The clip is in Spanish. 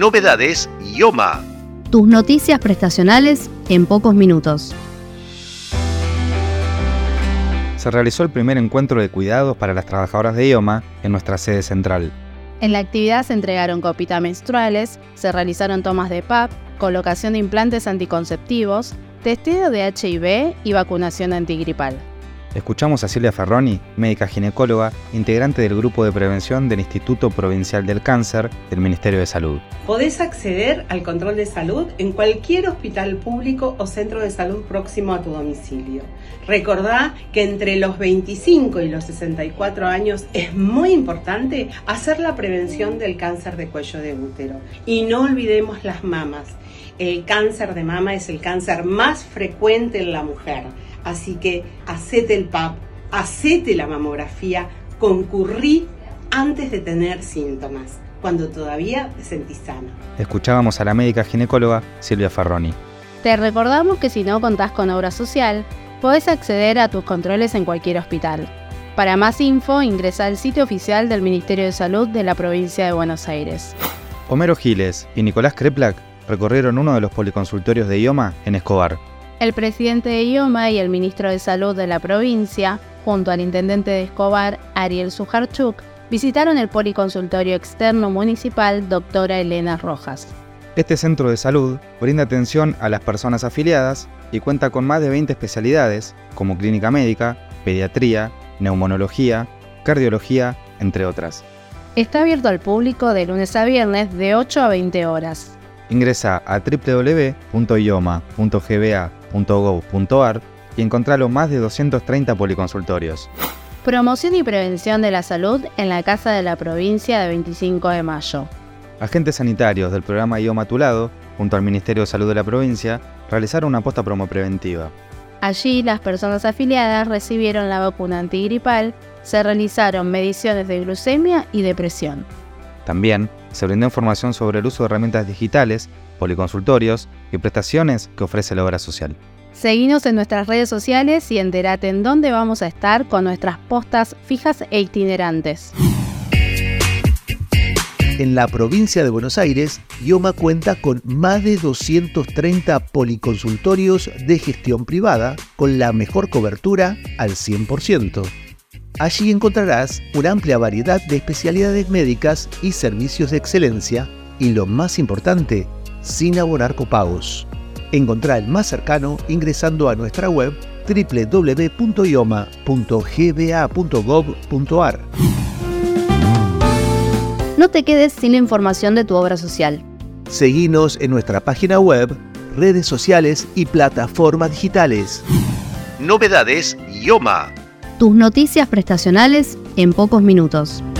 Novedades IOMA. Tus noticias prestacionales en pocos minutos. Se realizó el primer encuentro de cuidados para las trabajadoras de IOMA en nuestra sede central. En la actividad se entregaron copitas menstruales, se realizaron tomas de PAP, colocación de implantes anticonceptivos, testeo de HIV y vacunación antigripal. Escuchamos a Silvia Ferroni, médica ginecóloga, integrante del Grupo de Prevención del Instituto Provincial del Cáncer del Ministerio de Salud. Podés acceder al control de salud en cualquier hospital público o centro de salud próximo a tu domicilio. Recordá que entre los 25 y los 64 años es muy importante hacer la prevención del cáncer de cuello de útero. Y no olvidemos las mamas. El cáncer de mama es el cáncer más frecuente en la mujer. Así que hacete el PAP, hacete la mamografía, concurrí antes de tener síntomas, cuando todavía te sentís sana. Escuchábamos a la médica ginecóloga Silvia Ferroni. Te recordamos que si no contás con obra social, podés acceder a tus controles en cualquier hospital. Para más info, ingresa al sitio oficial del Ministerio de Salud de la provincia de Buenos Aires. Homero Giles y Nicolás Kreplak recorrieron uno de los policonsultorios de IOMA en Escobar. El presidente de IOMA y el ministro de Salud de la provincia, junto al intendente de Escobar, Ariel Sujarchuk, visitaron el policonsultorio externo municipal Doctora Elena Rojas. Este centro de salud brinda atención a las personas afiliadas y cuenta con más de 20 especialidades, como clínica médica, pediatría, neumonología, cardiología, entre otras. Está abierto al público de lunes a viernes de 8 a 20 horas. Ingresa a www.ioma.gba.gov.ar y encontrá los más de 230 policonsultorios. Promoción y prevención de la salud en la Casa de la Provincia de 25 de mayo. Agentes sanitarios del programa IOMA a tu lado, junto al Ministerio de Salud de la provincia, realizaron una posta promo preventiva. Allí, las personas afiliadas recibieron la vacuna antigripal, se realizaron mediciones de glucemia y de presión. También se brindó información sobre el uso de herramientas digitales, policonsultorios y prestaciones que ofrece la obra social. Seguinos en nuestras redes sociales y entérate en dónde vamos a estar con nuestras postas fijas e itinerantes. En la provincia de Buenos Aires, IOMA cuenta con más de 230 policonsultorios de gestión privada con la mejor cobertura al 100%. Allí encontrarás una amplia variedad de especialidades médicas y servicios de excelencia y, lo más importante, sin abonar copagos. Encontrá el más cercano ingresando a nuestra web www.ioma.gba.gov.ar. No te quedes sin la información de tu obra social. Seguinos en nuestra página web, redes sociales y plataformas digitales. Novedades IOMA. Tus noticias prestacionales en pocos minutos.